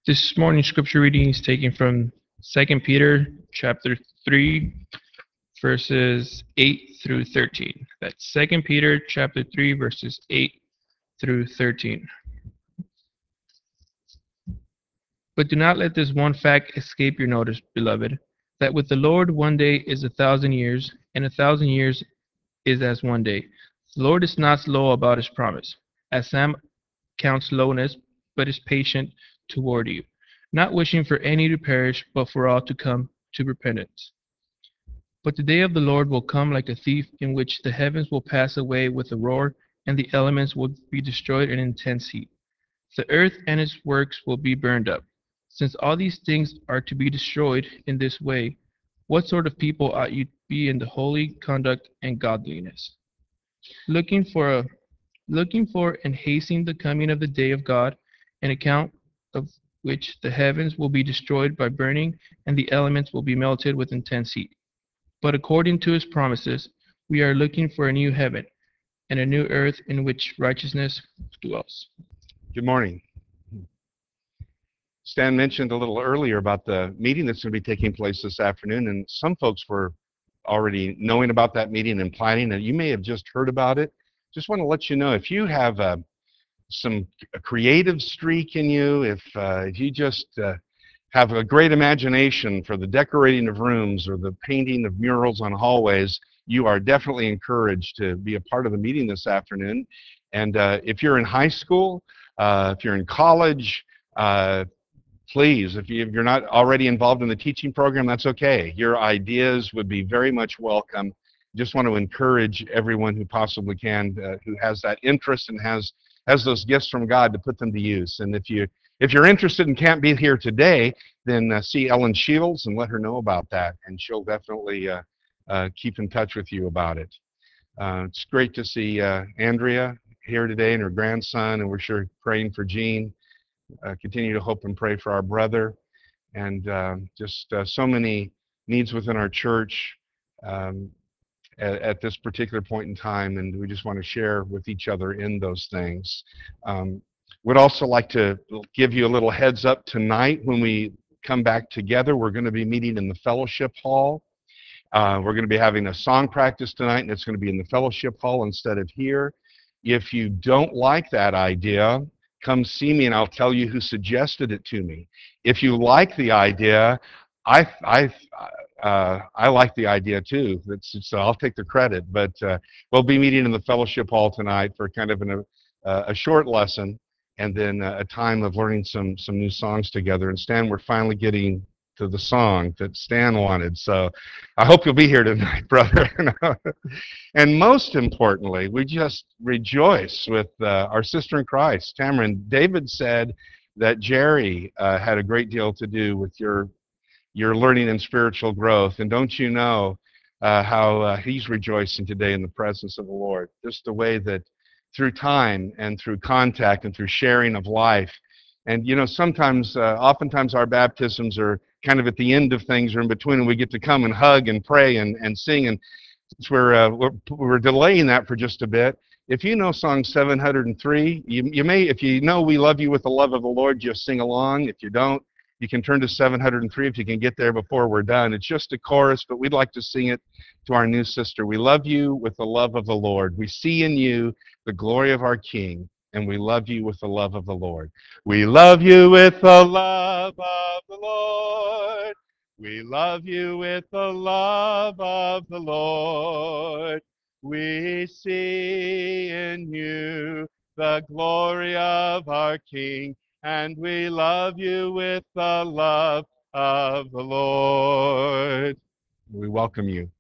This morning's scripture reading is taken from 2 Peter chapter 3, verses 8 through 13. That's 2 Peter chapter 3, verses 8 through 13. But do not let this one fact escape your notice, beloved, that with the Lord 1 day is 1,000 years, and 1,000 years is as 1 day. The Lord is not slow about his promise, as some count slowness, but is patient toward you, not wishing for any to perish, but for all to come to repentance. But the day of the Lord will come like a thief, in which the heavens will pass away with a roar, and the elements will be destroyed in intense heat. The earth and its works will be burned up. Since all these things are to be destroyed in this way, what sort of people ought you to be in the holy conduct and godliness, looking for and hastening the coming of the day of God, an account of which the heavens will be destroyed by burning, and the elements will be melted with intense heat. But according to his promises, we are looking for a new heaven and a new earth in which righteousness dwells. Good morning. Stan mentioned a little earlier about the meeting that's going to be taking place this afternoon, and some folks were already knowing about that meeting and planning, and you may have just heard about it. Just want to let you know, if you have a creative streak in you, if you just have a great imagination for the decorating of rooms or the painting of murals on hallways, you are definitely encouraged to be a part of the meeting this afternoon. And if you're in high school, if you're in college, please, if you're not already involved in the teaching program, that's okay. Your ideas would be very much welcome. Just want to encourage everyone who possibly can, who has that interest and has those gifts from God, to put them to use. And if you're interested and can't be here today, then see Ellen Shields and let her know about that, and she'll definitely keep in touch with you about it. It's great to see Andrea here today and her grandson, and we're sure praying for Jean. Continue to hope and pray for our brother, and just so many needs within our church at this particular point in time, and we just want to share with each other in those things. Would also like to give you a little heads up tonight. When we come back together, we're going to be meeting in the fellowship hall. We're going to be having a song practice tonight, and it's going to be in the fellowship hall instead of here. If you don't like that idea, come see me and I'll tell you who suggested it to me. If you like the idea, I like the idea too. So I'll take the credit. But we'll be meeting in the fellowship hall tonight for kind of a short lesson, and then a time of learning some new songs together. And Stan, we're finally getting to the song that Stan wanted. So I hope you'll be here tonight, brother. And most importantly, we just rejoice with our sister in Christ, Tamron. David said that Jerry had a great deal to do with your learning and spiritual growth. And don't you know how he's rejoicing today in the presence of the Lord? Just the way that through time and through contact and through sharing of life. And you know, sometimes, oftentimes our baptisms are kind of at the end of things or in between, and we get to come and hug and pray and sing. And since we're delaying that for just a bit, if you know song 703, you may, if you know "We Love You with the Love of the Lord," just sing along. If you don't, you can turn to 703 if you can get there before we're done. It's just a chorus, but we'd like to sing it to our new sister. We love you with the love of the Lord. We see in you the glory of our King, and we love you with the love of the Lord. We love you with the love of the Lord. We love you with the love of the Lord. We see in you the glory of our King, and we love you with the love of the Lord. We welcome you.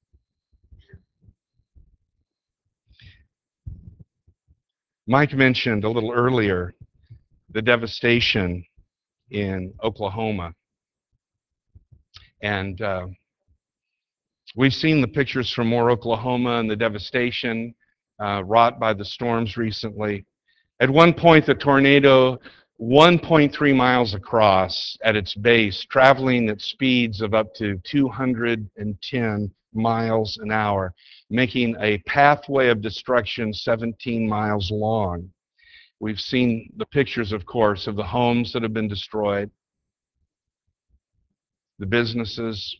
Mike mentioned a little earlier the devastation in Oklahoma. And we've seen the pictures from Moore, Oklahoma, and the devastation wrought by the storms recently. At one point, the tornado, 1.3 miles across at its base, traveling at speeds of up to 210 miles an hour, making a pathway of destruction 17 miles long. We've seen the pictures, of course, of the homes that have been destroyed, the businesses,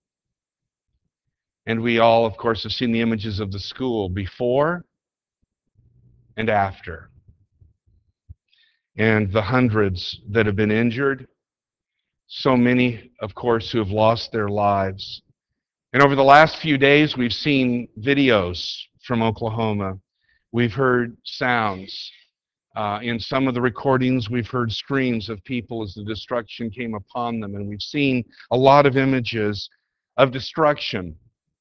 and we all, of course, have seen the images of the school before and after, and the hundreds that have been injured, so many, of course, who have lost their lives. And over the last few days, we've seen videos from Oklahoma. We've heard sounds. In some of the recordings, we've heard screams of people as the destruction came upon them, and we've seen a lot of images of destruction.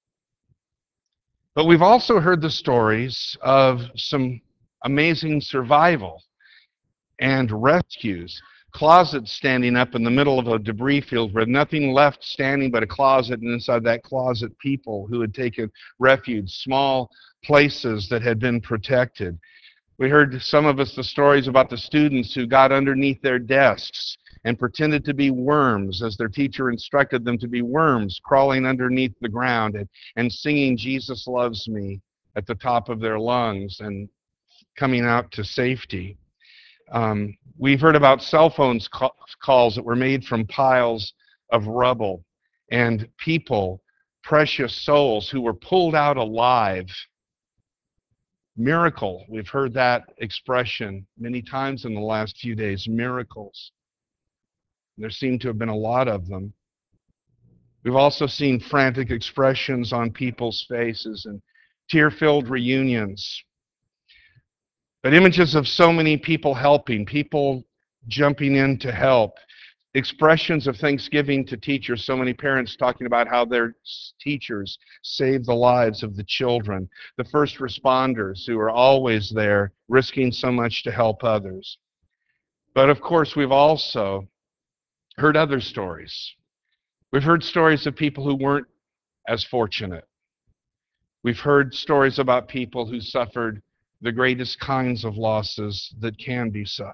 But we've also heard the stories of some amazing survival and rescues. Closets standing up in the middle of a debris field where nothing left standing but a closet, and inside that closet people who had taken refuge, small places that had been protected. We heard, some of us, the stories about the students who got underneath their desks and pretended to be worms as their teacher instructed them to be worms, crawling underneath the ground and singing "Jesus Loves Me" at the top of their lungs and coming out to safety. We've heard about cell phone calls that were made from piles of rubble, and people, precious souls, who were pulled out alive. Miracle. We've heard that expression many times in the last few days. Miracles. There seem to have been a lot of them. We've also seen frantic expressions on people's faces and tear-filled reunions. But images of so many people helping, people jumping in to help, expressions of thanksgiving to teachers, so many parents talking about how their teachers saved the lives of the children, the first responders who are always there, risking so much to help others. But of course, we've also heard other stories. We've heard stories of people who weren't as fortunate. We've heard stories about people who suffered the greatest kinds of losses that can be suffered.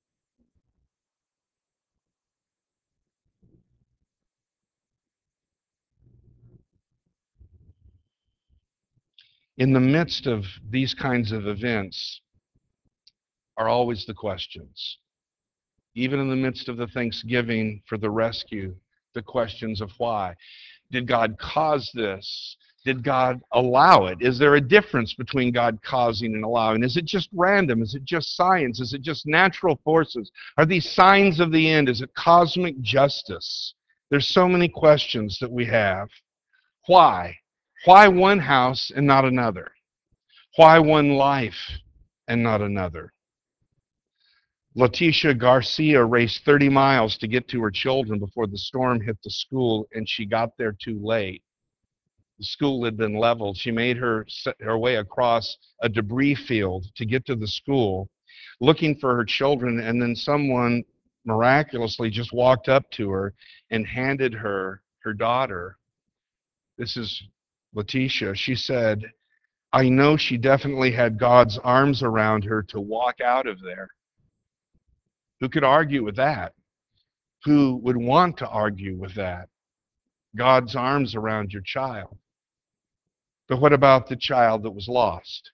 In the midst of these kinds of events are always the questions. Even in the midst of the thanksgiving for the rescue, the questions of why. Did God cause this? Did God allow it? Is there a difference between God causing and allowing? Is it just random? Is it just science? Is it just natural forces? Are these signs of the end? Is it cosmic justice? There's so many questions that we have. Why? Why one house and not another? Why one life and not another? Leticia Garcia raced 30 miles to get to her children before the storm hit the school, and she got there too late. The school had been leveled. She made her way across a debris field to get to the school, looking for her children, and then someone miraculously just walked up to her and handed her her daughter. This is Leticia. She said, "I know she definitely had God's arms around her to walk out of there." Who could argue with that? Who would want to argue with that? God's arms around your child. But what about the child that was lost?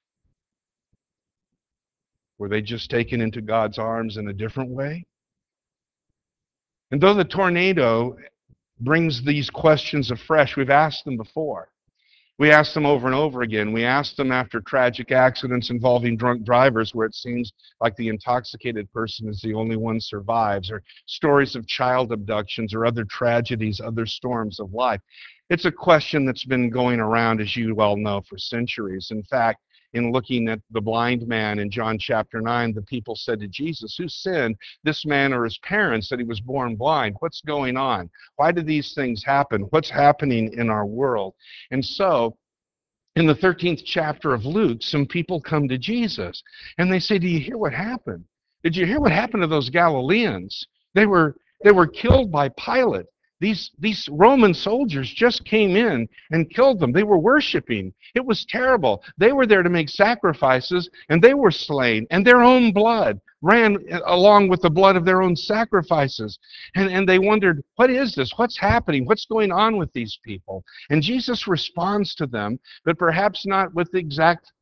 Were they just taken into God's arms in a different way? And though the tornado brings these questions afresh, we've asked them before. We ask them over and over again. We ask them after tragic accidents involving drunk drivers where it seems like the intoxicated person is the only one survives, or stories of child abductions or other tragedies, other storms of life. It's a question that's been going around, as you well know, for centuries. In fact, in looking at the blind man in John chapter 9, the people said to Jesus, "Who sinned, this man or his parents, that he was born blind? What's going on? Why do these things happen? What's happening in our world?" And so, in the 13th chapter of Luke, some people come to Jesus, and they say, "Do you hear what happened? Did you hear what happened to those Galileans? They were killed by Pilate. These Roman soldiers just came in and killed them. They were worshiping. It was terrible. They were there to make sacrifices, and they were slain, and their own blood ran along with the blood of their own sacrifices." And they wondered, what is this? What's happening? What's going on with these people? And Jesus responds to them, but perhaps not with the exact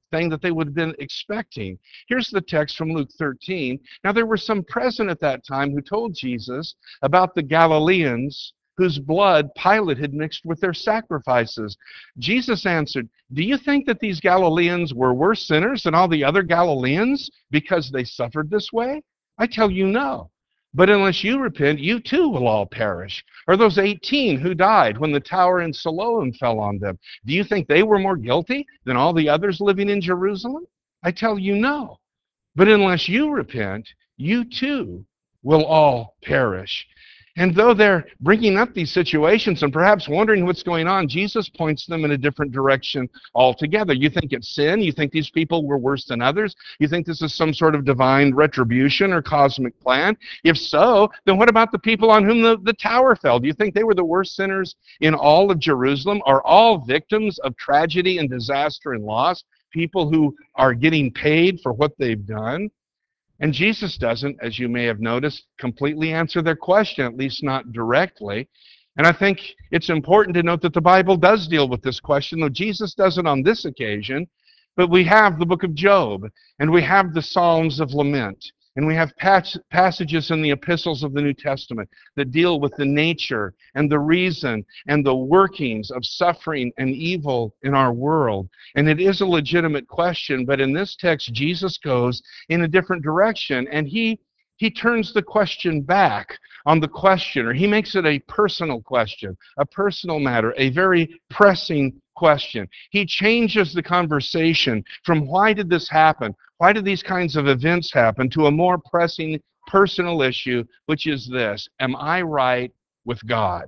thing that they would have been expecting. Here's the text from Luke 13. Now there were some present at that time who told Jesus about the Galileans whose blood Pilate had mixed with their sacrifices. Jesus answered, "Do you think that these Galileans were worse sinners than all the other Galileans because they suffered this way? I tell you no. But unless you repent, you too will all perish. Or those 18 who died when the tower in Siloam fell on them, do you think they were more guilty than all the others living in Jerusalem? I tell you no. But unless you repent, you too will all perish." And though they're bringing up these situations and perhaps wondering what's going on, Jesus points them in a different direction altogether. You think it's sin? You think these people were worse than others? You think this is some sort of divine retribution or cosmic plan? If so, then what about the people on whom the tower fell? Do you think they were the worst sinners in all of Jerusalem? Are all victims of tragedy and disaster and loss people who are getting paid for what they've done? And Jesus doesn't, as you may have noticed, completely answer their question, at least not directly. And I think it's important to note that the Bible does deal with this question, though Jesus doesn't on this occasion. But we have the book of Job, and we have the Psalms of Lament, and we have passages in the epistles of the New Testament that deal with the nature and the reason and the workings of suffering and evil in our world. And it is a legitimate question, but in this text, Jesus goes in a different direction, and he turns the question back on the questioner. He makes it a personal question, a personal matter, a very pressing question. He changes the conversation from why did this happen? Why did these kinds of events happen? To a more pressing personal issue, which is this: am I right with God?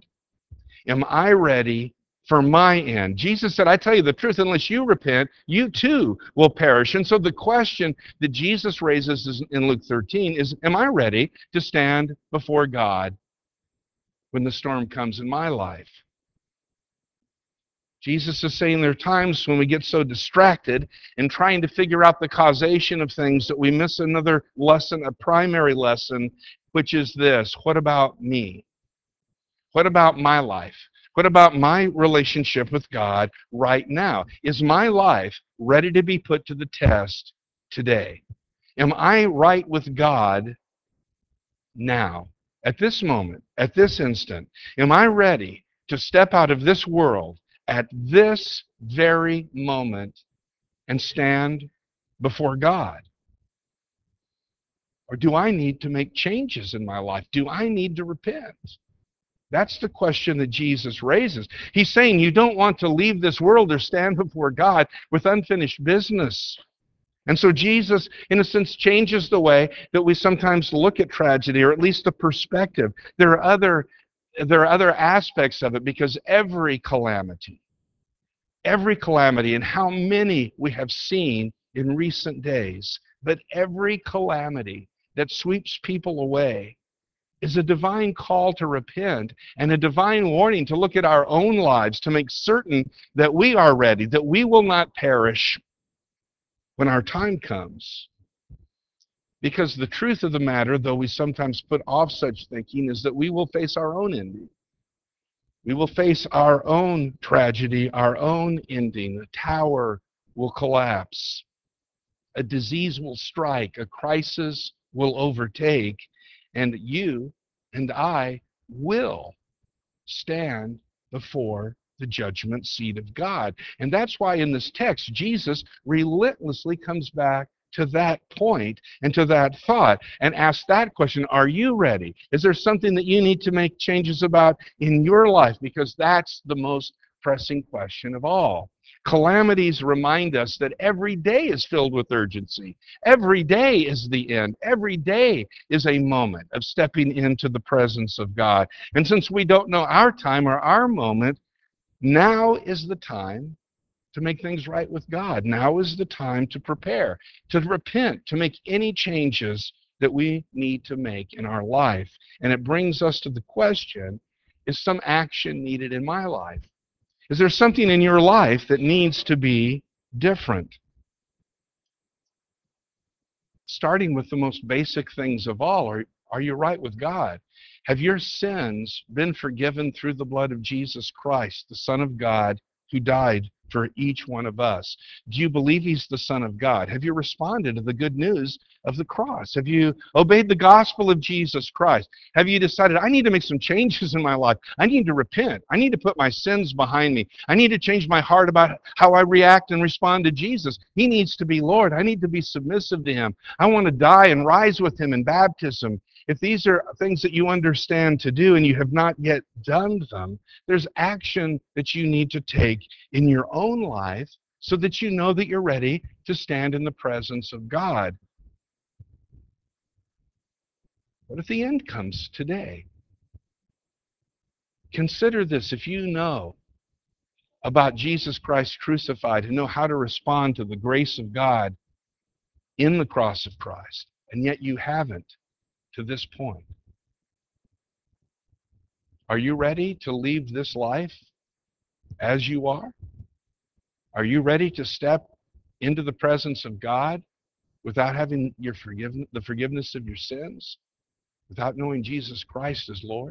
Am I ready for my end? Jesus said, I tell you the truth, unless you repent, you too will perish. And so the question that Jesus raises in Luke 13 is, am I ready to stand before God when the storm comes in my life? Jesus is saying there are times when we get so distracted in trying to figure out the causation of things that we miss another lesson, a primary lesson, which is this: what about me? What about my life? What about my relationship with God right now? Is my life ready to be put to the test today? Am I right with God now, at this moment, at this instant? Am I ready to step out of this world at this very moment and stand before God? Or do I need to make changes in my life? Do I need to repent? That's the question that Jesus raises. He's saying you don't want to leave this world or stand before God with unfinished business. And so Jesus, in a sense, changes the way that we sometimes look at tragedy, or at least the perspective. There are other aspects of it, because every calamity, and how many we have seen in recent days, but every calamity that sweeps people away is a divine call to repent and a divine warning to look at our own lives to make certain that we are ready, that we will not perish when our time comes. Because the truth of the matter, though we sometimes put off such thinking, is that we will face our own ending. We will face our own tragedy, our own ending. The tower will collapse. A disease will strike. A crisis will overtake. And you and I will stand before the judgment seat of God. And that's why in this text, Jesus relentlessly comes back to that point and to that thought and asks that question: are you ready? Is there something that you need to make changes about in your life? Because that's the most pressing question of all. Calamities remind us that every day is filled with urgency. Every day is the end. Every day is a moment of stepping into the presence of God. And since we don't know our time or our moment, now is the time to make things right with God. Now is the time to prepare, to repent, to make any changes that we need to make in our life. And it brings us to the question, is some action needed in my life? Is there something in your life that needs to be different? Starting with the most basic things of all, are you right with God? Have your sins been forgiven through the blood of Jesus Christ, the Son of God, who died for each one of us. Do you believe he's the Son of God? Have you responded to the good news of the cross? Have you obeyed the gospel of Jesus Christ? Have you decided, I need to make some changes in my life? I need to repent. I need to put my sins behind me. I need to change my heart about how I react and respond to Jesus. He needs to be Lord. I need to be submissive to him. I want to die and rise with him in baptism. If these are things that you understand to do and you have not yet done them, there's action that you need to take in your own life so that you know that you're ready to stand in the presence of God. What if the end comes today? Consider this. If you know about Jesus Christ crucified and know how to respond to the grace of God in the cross of Christ, and yet you haven't to this point, are you ready to leave this life as you are? Are you ready to step into the presence of God without having the forgiveness of your sins, without knowing Jesus Christ as Lord?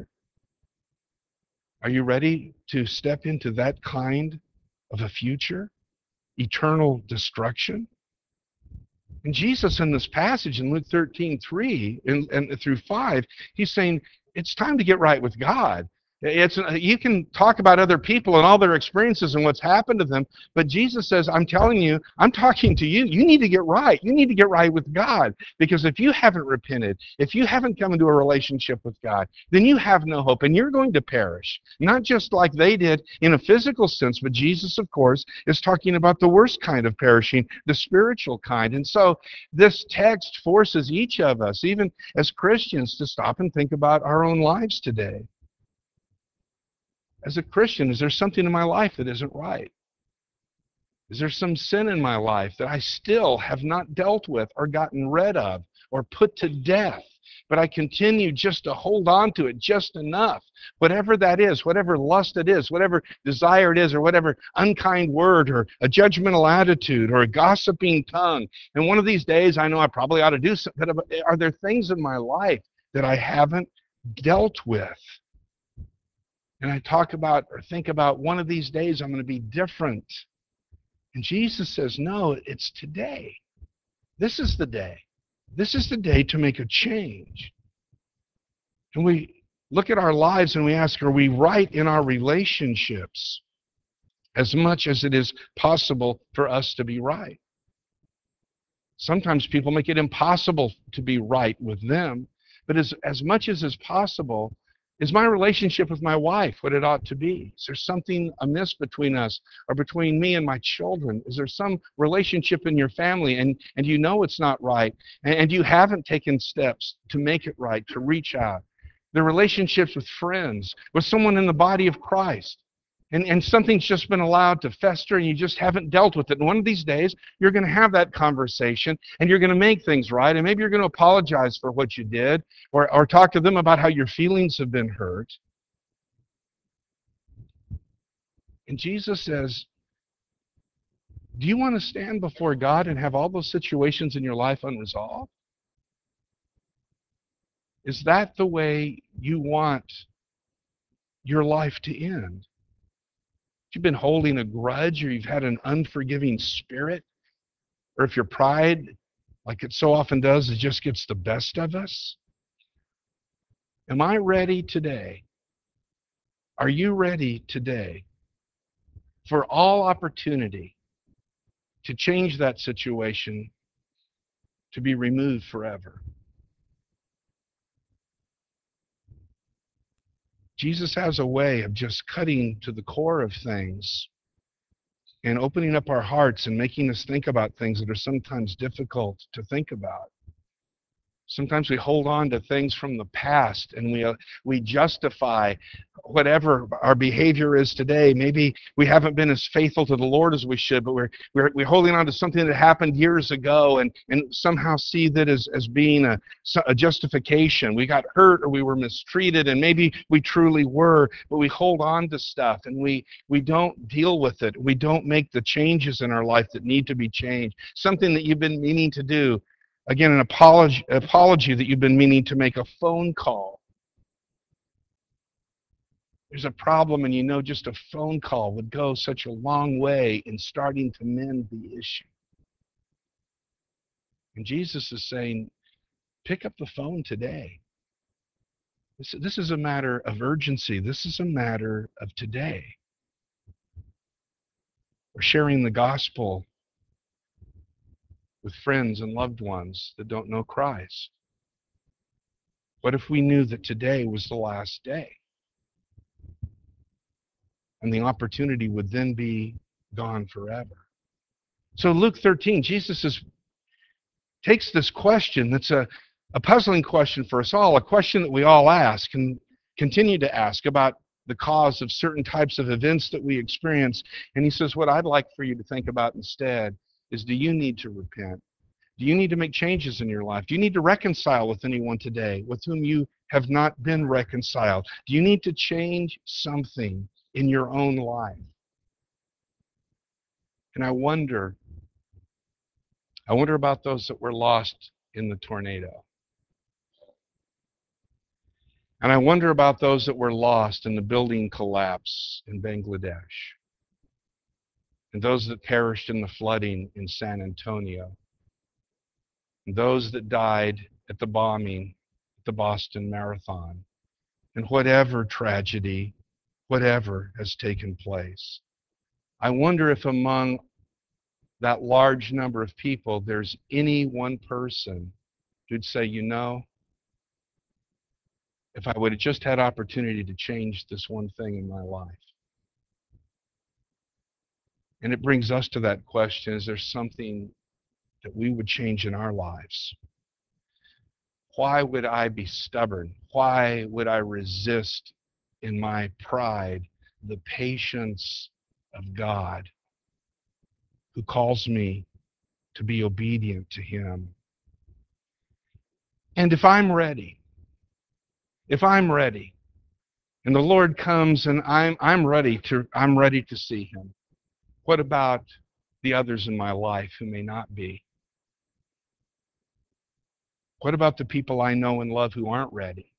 Are you ready to step into that kind of a future, eternal destruction? And Jesus in this passage in Luke 13:3 and through 5, he's saying it's time to get right with God. You can talk about other people and all their experiences and what's happened to them, but Jesus says, I'm telling you, I'm talking to you. You need to get right. You need to get right with God. Because if you haven't repented, if you haven't come into a relationship with God, then you have no hope and you're going to perish. Not just like they did in a physical sense, but Jesus, of course, is talking about the worst kind of perishing, the spiritual kind. And so this text forces each of us, even as Christians, to stop and think about our own lives today. As a Christian, is there something in my life that isn't right? Is there some sin in my life that I still have not dealt with or gotten rid of or put to death, but I continue just to hold on to it just enough? Whatever that is, whatever lust it is, whatever desire it is, or whatever unkind word or a judgmental attitude or a gossiping tongue. And one of these days, I know I probably ought to do something, but are there things in my life that I haven't dealt with? And I talk about or think about one of these days I'm going to be different. And Jesus says, no, it's today. This is the day. This is the day to make a change. And we look at our lives and we ask, are we right in our relationships as much as it is possible for us to be right? Sometimes people make it impossible to be right with them, but as much as is possible, is my relationship with my wife what it ought to be? Is there something amiss between us or between me and my children? Is there some relationship in your family and you know it's not right and you haven't taken steps to make it right, to reach out? The relationships with friends, with someone in the body of Christ. And something's just been allowed to fester and you just haven't dealt with it. And one of these days, you're going to have that conversation and you're going to make things right. And maybe you're going to apologize for what you did or talk to them about how your feelings have been hurt. And Jesus says, do you want to stand before God and have all those situations in your life unresolved? Is that the way you want your life to end? If you've been holding a grudge or you've had an unforgiving spirit, or if your pride, like it so often does, it just gets the best of us, am I ready today? Are you ready today for all opportunity to change that situation, to be removed forever? Jesus has a way of just cutting to the core of things and opening up our hearts and making us think about things that are sometimes difficult to think about. Sometimes we hold on to things from the past and we justify whatever our behavior is today. Maybe we haven't been as faithful to the Lord as we should, but we're holding on to something that happened years ago and somehow see that as being a justification. We got hurt or we were mistreated, and maybe we truly were, but we hold on to stuff and we don't deal with it. We don't make the changes in our life that need to be changed. Something that you've been meaning to do. Again, an apology that you've been meaning to make, a phone call. There's a problem, and you know just a phone call would go such a long way in starting to mend the issue. And Jesus is saying, pick up the phone today. This is a matter of urgency. This is a matter of today. We're sharing the gospel with friends and loved ones that don't know Christ. What if we knew that today was the last day? And the opportunity would then be gone forever. So Luke 13, Jesus takes this question that's a puzzling question for us all, a question that we all ask and continue to ask about the cause of certain types of events that we experience. And he says, what I'd like for you to think about instead is, do you need to repent? Do you need to make changes in your life? Do you need to reconcile with anyone today with whom you have not been reconciled? Do you need to change something in your own life? And I wonder about those that were lost in the tornado. And I wonder about those that were lost in the building collapse in Bangladesh. And those that perished in the flooding in San Antonio. And those that died at the bombing at the Boston Marathon. And whatever tragedy, whatever has taken place. I wonder if among that large number of people, there's any one person who'd say, you know, if I would have just had opportunity to change this one thing in my life. And it brings us to that question, is there something that we would change in our lives? Why would I be stubborn? Why would I resist in my pride the patience of God who calls me to be obedient to Him? And if I'm ready, and the Lord comes and I'm ready to see Him, what about the others in my life who may not be? What about the people I know and love who aren't ready?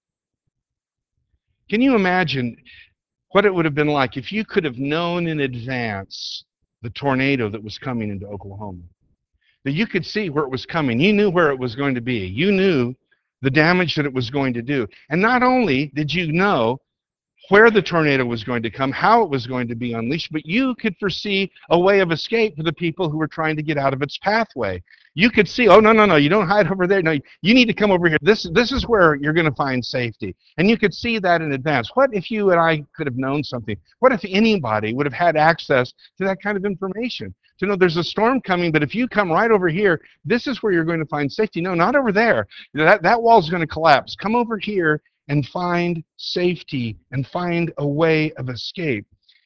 Can you imagine what it would have been like if you could have known in advance the tornado that was coming into Oklahoma? That you could see where it was coming. You knew where it was going to be. You knew the damage that it was going to do. And not only did you know where the tornado was going to come, how it was going to be unleashed, but you could foresee a way of escape for the people who were trying to get out of its pathway. You could see, oh, no, you don't hide over there. No, you need to come over here. This is where you're going to find safety. And you could see that in advance. What if you and I could have known something? What if anybody would have had access to that kind of information? To know there's a storm coming, but if you come right over here, this is where you're going to find safety. No, not over there. That wall's going to collapse. Come over here and find safety and find a way of escape.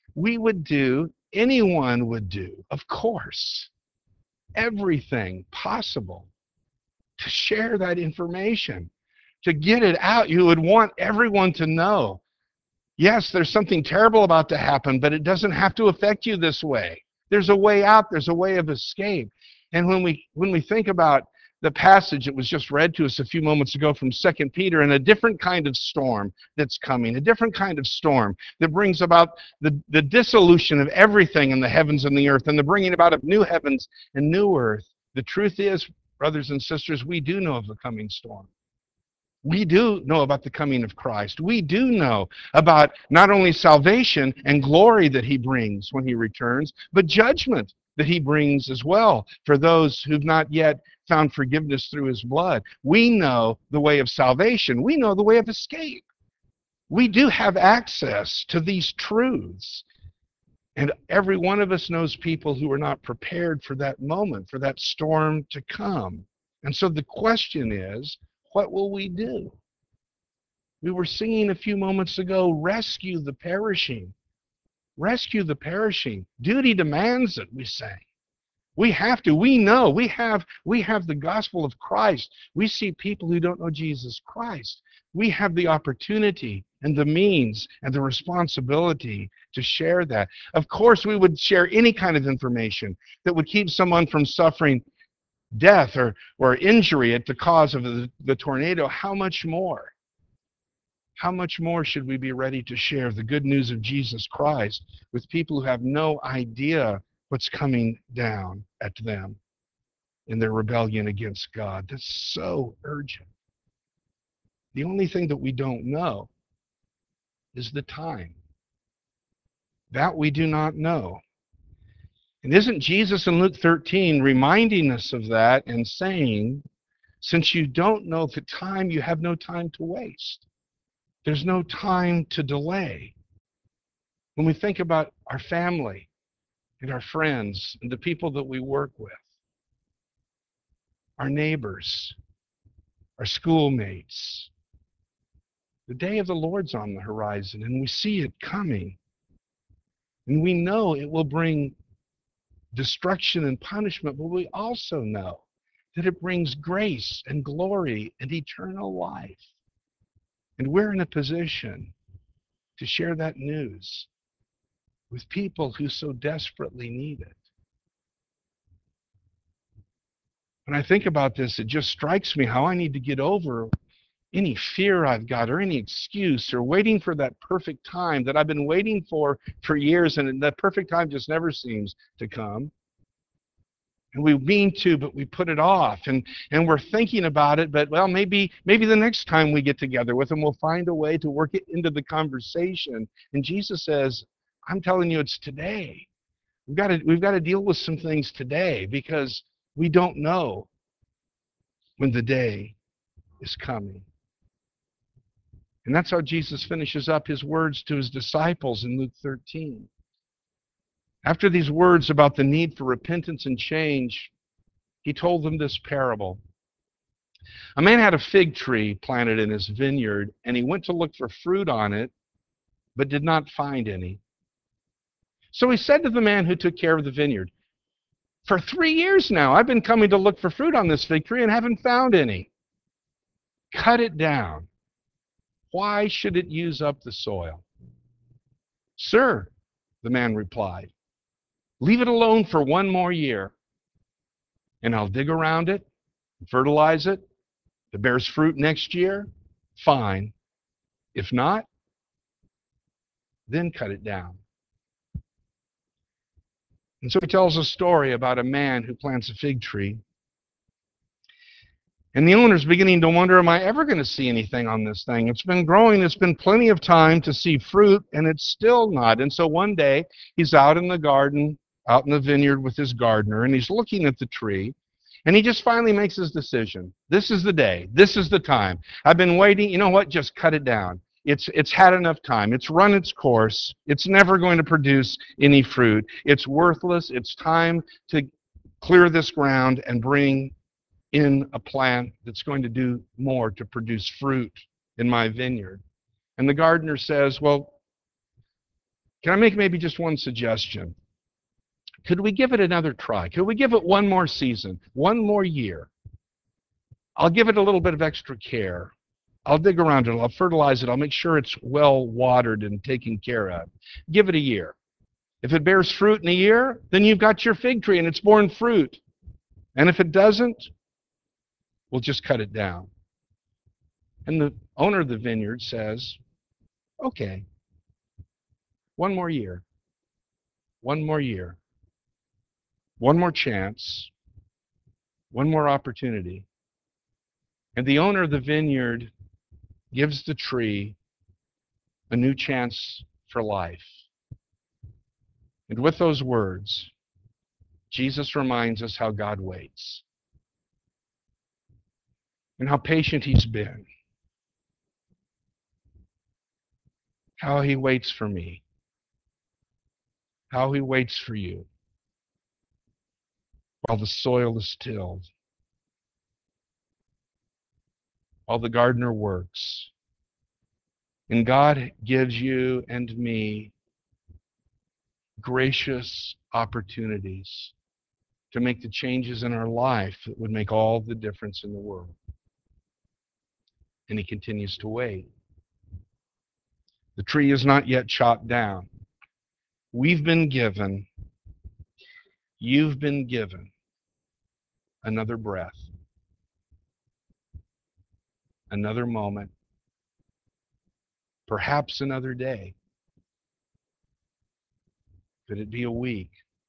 Anyone would do, of course, everything possible to share that information, to get it out. You would want everyone to know, yes, there's something terrible about to happen, but it doesn't have to affect you this way. There's a way out. There's a way of escape. And when we think about the passage that was just read to us a few moments ago from 2 Peter, and a different kind of storm that's coming, a different kind of storm that brings about the dissolution of everything in the heavens and the earth, and the bringing about of new heavens and new earth. The truth is, brothers and sisters, we do know of the coming storm. We do know about the coming of Christ. We do know about not only salvation and glory that He brings when He returns, but judgment that He brings as well for those who've not yet found forgiveness through His blood. We know the way of salvation. We know the way of escape. We do have access to these truths. And every one of us knows people who are not prepared for that moment, for that storm to come. And so the question is, what will we do? We were singing a few moments ago, rescue the perishing. Rescue the perishing. Duty demands it, we sang. We have to. We know. We have the gospel of Christ. We see people who don't know Jesus Christ. We have the opportunity and the means and the responsibility to share that. Of course, we would share any kind of information that would keep someone from suffering death or injury at the cause of the tornado. How much more? how much more should we be ready to share the good news of Jesus Christ with people who have no idea what's coming down at them in their rebellion against God? That's so urgent. The only thing that we don't know is the time. That we do not know. And isn't Jesus in Luke 13 reminding us of that and saying, since you don't know the time, you have no time to waste. There's no time to delay. When we think about our family and our friends and the people that we work with, our neighbors, our schoolmates, the day of the Lord's on the horizon, and we see it coming. And we know it will bring destruction and punishment, but we also know that it brings grace and glory and eternal life. And we're in a position to share that news with people who so desperately need it. When I think about this, it just strikes me how I need to get over any fear I've got or any excuse or waiting for that perfect time that I've been waiting for years, and that perfect time just never seems to come. And we mean to, but we put it off, and we're thinking about it, but well, maybe the next time we get together with them, we'll find a way to work it into the conversation. And Jesus says, I'm telling you, it's today. We've got to deal with some things today, because we don't know when the day is coming. And that's how Jesus finishes up his words to his disciples in Luke 13. After these words about the need for repentance and change, he told them this parable. A man had a fig tree planted in his vineyard, and he went to look for fruit on it, but did not find any. So he said to the man who took care of the vineyard, for 3 years now, I've been coming to look for fruit on this fig tree and haven't found any. Cut it down. Why should it use up the soil? Sir, the man replied, leave it alone for 1 more year, and I'll dig around it, fertilize it. If it bears fruit next year, fine. If not, then cut it down. And so he tells a story about a man who plants a fig tree. And the owner's beginning to wonder, am I ever going to see anything on this thing? It's been growing. It's been plenty of time to see fruit, and it's still not. And so one day, he's out in the garden, out in the vineyard with his gardener, and he's looking at the tree, and he just finally makes his decision. This is the day. This is the time. I've been waiting. You know what? Just cut it down. It's had enough time. It's run its course. It's never going to produce any fruit. It's worthless. It's time to clear this ground and bring in a plant that's going to do more to produce fruit in my vineyard. And the gardener says, well, can I make maybe just one suggestion? Could we give it another try? Could we give it 1 more season, 1 more year? I'll give it a little bit of extra care. I'll dig around it. I'll fertilize it. I'll make sure it's well watered and taken care of. Give it a year. If it bears fruit in a year, then you've got your fig tree and it's borne fruit. And if it doesn't, we'll just cut it down. And the owner of the vineyard says, okay, 1 more year, 1 more year, 1 more chance, 1 more opportunity. And the owner of the vineyard gives the tree a new chance for life. And with those words, Jesus reminds us how God waits and how patient he's been. How he waits for me. How he waits for you while the soil is tilled, while the gardener works. And God gives you and me gracious opportunities to make the changes in our life that would make all the difference in the world. And he continues to wait. The tree is not yet chopped down. We've been given, you've been given another breath, another moment, Perhaps another day. Could it be a week?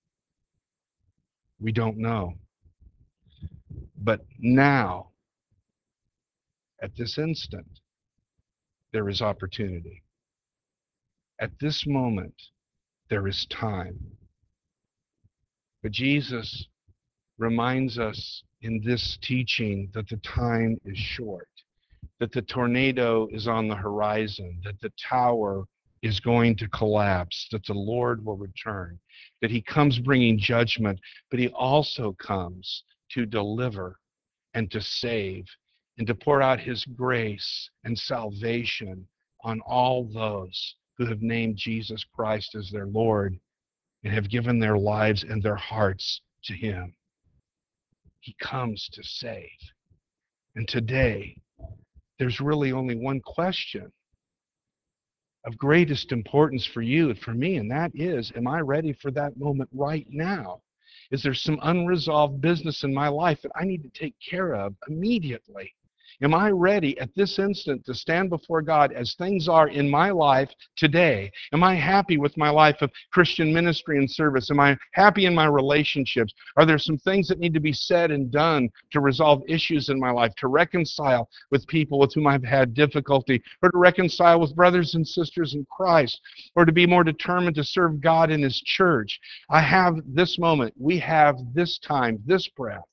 We don't know. But now, at this instant, there is opportunity. At this moment, there is time. But Jesus reminds us in this teaching that the time is short, that the tornado is on the horizon, that the tower is going to collapse, that the Lord will return, that he comes bringing judgment, but he also comes to deliver and to save and to pour out his grace and salvation on all those who have named Jesus Christ as their Lord and have given their lives and their hearts to him. He comes to save. And today, there's really only one question of greatest importance for you and for me, and that is, am I ready for that moment right now? Is there some unresolved business in my life that I need to take care of immediately? Am I ready at this instant to stand before God as things are in my life today? Am I happy with my life of Christian ministry and service? Am I happy in my relationships? Are there some things that need to be said and done to resolve issues in my life, to reconcile with people with whom I've had difficulty, or to reconcile with brothers and sisters in Christ, or to be more determined to serve God in his church? I have this moment. We have this time, this breath.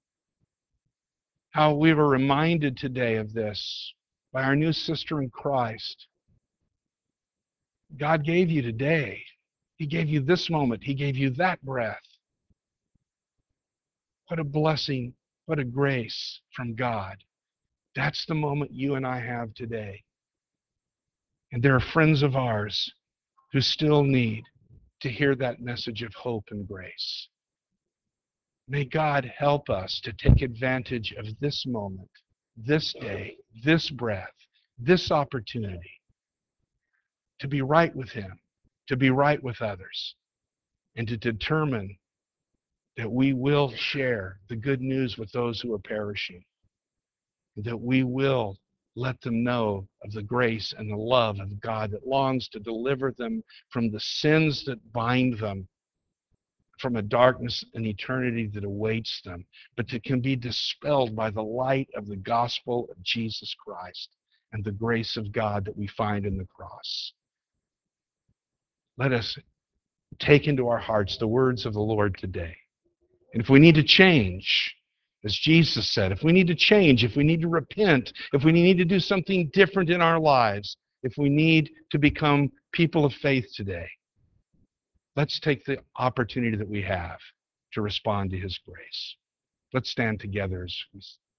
How we were reminded today of this by our new sister in Christ. God gave you today. He gave you this moment. He gave you that breath. What a blessing, what a grace from God. That's the moment you and I have today. And there are friends of ours who still need to hear that message of hope and grace. May God help us to take advantage of this moment, this day, this breath, this opportunity to be right with him, to be right with others, and to determine that we will share the good news with those who are perishing, that we will let them know of the grace and the love of God that longs to deliver them from the sins that bind them, from a darkness and eternity that awaits them, but that can be dispelled by the light of the gospel of Jesus Christ and the grace of God that we find in the cross. Let us take into our hearts the words of the Lord today. And if we need to change, as Jesus said, if we need to change, if we need to repent, if we need to do something different in our lives, if we need to become people of faith today, let's take the opportunity that we have to respond to his grace. Let's stand together as we